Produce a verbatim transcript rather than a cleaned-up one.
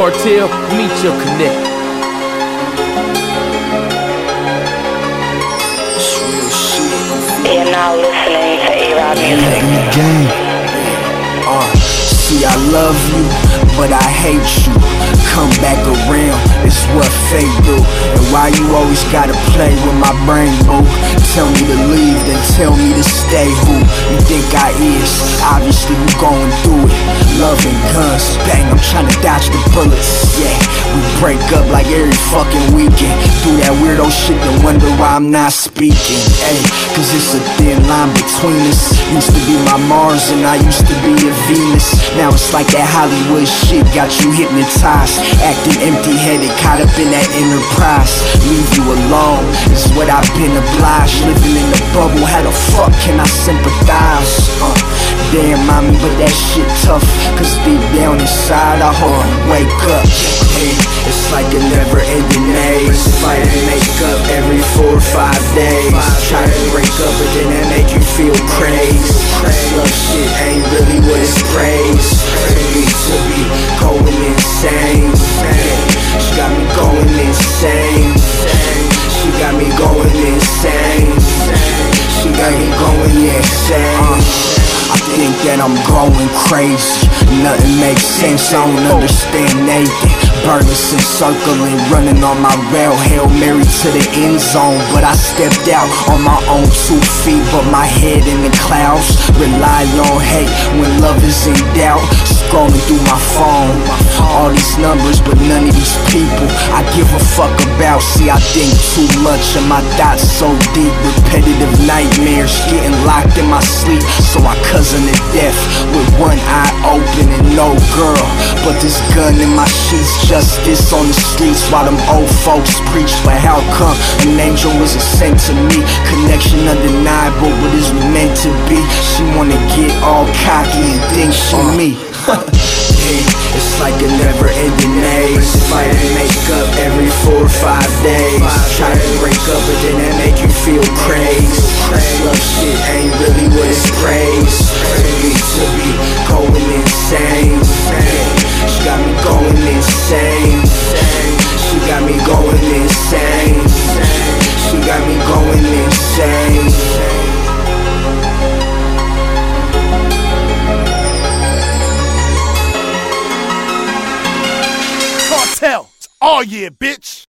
Cartel, meet your connect. You're now listening to A-Rod Music. Gang. Uh, see, I love you, but I hate you. Come back around, it's what fate do. And why you always gotta play with my brain, boo? Tell me to leave, then tell me to stay. Who you think I is? Obviously you going through it. Love and guns, bang, I'm trying to dodge the bullets. Yeah, we break up like every fucking weekend. Do that weirdo shit and wonder why I'm not speaking. Ay, cause it's a thin line between us. Used to be my Mars and I used to be a Venus. Now it's like that Hollywood shit got you hypnotized. Acting empty-headed, caught up in that enterprise. Leave you alone is what I've been obliged. Living in the bubble, how the fuck can I sympathize? Uh, damn mommy, but that shit tough. Cause deep down inside I hope you wake up. Hey, it's like a never-ending maze. Fight and make up every four or five days. Try to break up but then that make you feel crazy. This love shit ain't really what it's praised. To be, to be going insane. She got me going insane. She got me going insane. She got me going insane. I think that I'm going crazy. Nothing makes sense, I don't understand Nathan. Burleson circling, running on my rail. Hail Mary to the end zone. But I stepped out on my own two feet, but my head in the clouds. Rely on hate when love is in doubt. Scrolling through my phone, all these numbers but none of these people I give a fuck about. See, I think too much and my thoughts so deep. Repetitive nightmares, getting locked in my sleep. So I cousin to death with one eye open and no girl. But this gun in my sheets, justice on the streets while them old folks preach. But how come an angel wasn't sent to me? Connection undeniable, what is we meant to be? She wanna get all cocky and think she me. Yeah, it's like a never-ending maze. Fight and make up every four or five days. Try to break up but then that make you feel crazy. This love shit ain't really what it's praised. To be, to be going insane. She got me going insane. She got me going insane. She got me going insane. Cartel, it's all year, bitch.